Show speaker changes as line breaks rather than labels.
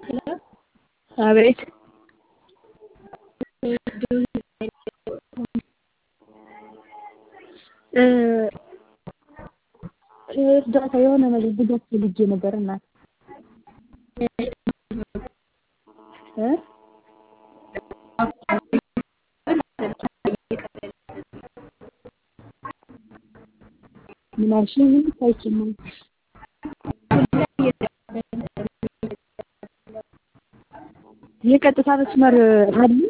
አቤት እርዳታ የሆነ ነገር ድጋፍ ፈልጌ ነበር እናት ምን አልሽኝ? አይችልም የቀጥታ መስመር አለ